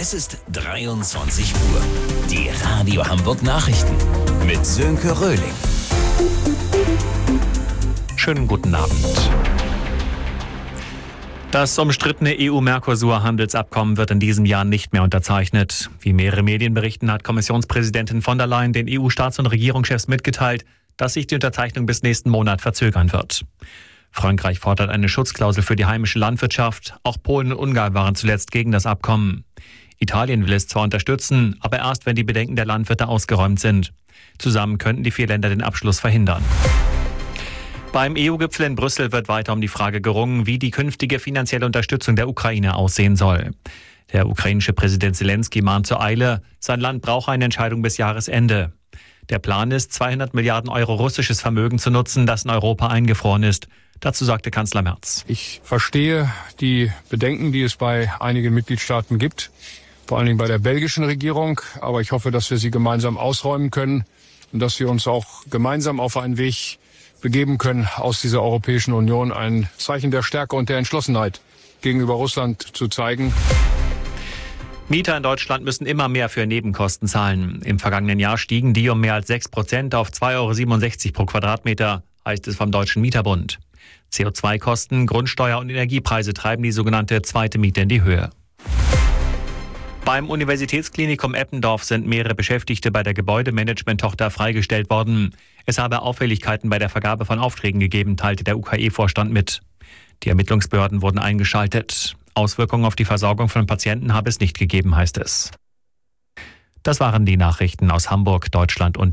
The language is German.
Es ist 23 Uhr. Die Radio Hamburg Nachrichten mit Sönke Röhling. Schönen guten Abend. Das umstrittene EU-Mercosur-Handelsabkommen wird in diesem Jahr nicht mehr unterzeichnet. Wie mehrere Medien berichten, hat Kommissionspräsidentin von der Leyen den EU-Staats- und Regierungschefs mitgeteilt, dass sich die Unterzeichnung bis nächsten Monat verzögern wird. Frankreich fordert eine Schutzklausel für die heimische Landwirtschaft. Auch Polen und Ungarn waren zuletzt gegen das Abkommen. Italien will es zwar unterstützen, aber erst, wenn die Bedenken der Landwirte ausgeräumt sind. Zusammen könnten die 4 Länder den Abschluss verhindern. Beim EU-Gipfel in Brüssel wird weiter um die Frage gerungen, wie die künftige finanzielle Unterstützung der Ukraine aussehen soll. Der ukrainische Präsident Zelensky mahnt zur Eile, sein Land brauche eine Entscheidung bis Jahresende. Der Plan ist, 200 Milliarden Euro russisches Vermögen zu nutzen, das in Europa eingefroren ist. Dazu sagte Kanzler Merz. Ich verstehe die Bedenken, die es bei einigen Mitgliedstaaten gibt, vor allen Dingen bei der belgischen Regierung. Aber ich hoffe, dass wir sie gemeinsam ausräumen können und dass wir uns auch gemeinsam auf einen Weg begeben können, aus dieser Europäischen Union ein Zeichen der Stärke und der Entschlossenheit gegenüber Russland zu zeigen. Mieter in Deutschland müssen immer mehr für Nebenkosten zahlen. Im vergangenen Jahr stiegen die um mehr als 6% auf 2,67 € pro Quadratmeter, heißt es vom Deutschen Mieterbund. CO2-Kosten, Grundsteuer und Energiepreise treiben die sogenannte zweite Miete in die Höhe. Beim Universitätsklinikum Eppendorf sind mehrere Beschäftigte bei der Gebäudemanagement-Tochter freigestellt worden. Es habe Auffälligkeiten bei der Vergabe von Aufträgen gegeben, teilte der UKE-Vorstand mit. Die Ermittlungsbehörden wurden eingeschaltet. Auswirkungen auf die Versorgung von Patienten habe es nicht gegeben, heißt es. Das waren die Nachrichten aus Hamburg, Deutschland und